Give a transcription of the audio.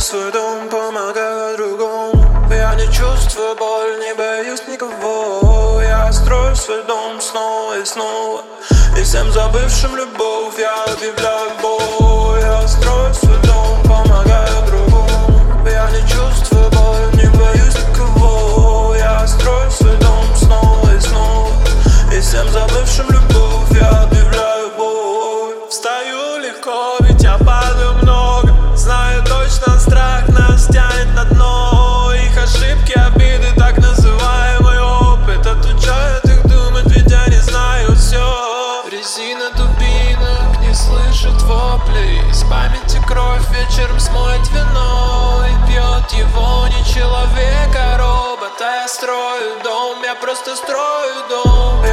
свой дом, помогаю другому. Я не чувствую боль, не боюсь никого. Я строю свой дом снова и снова, и всем забывшим любовь я объявляю бой. Я строю свой дом, помогаю другому. Я не чувствую боль, не боюсь никого. Я строю свой дом снова и снова, и всем забывшим любовь я объявляю бой. Встаю легко, ведь я падаю много. Знаю точно, страх нас тянет на дно. Их ошибки, обиды, так называемый опыт отучает их думать, ведь они знают все. Резина дубинок не слышит воплей. Из памяти кровь вечером смоет вино, и пьет его не человек, а робот. А я строю дом, я просто строю дом.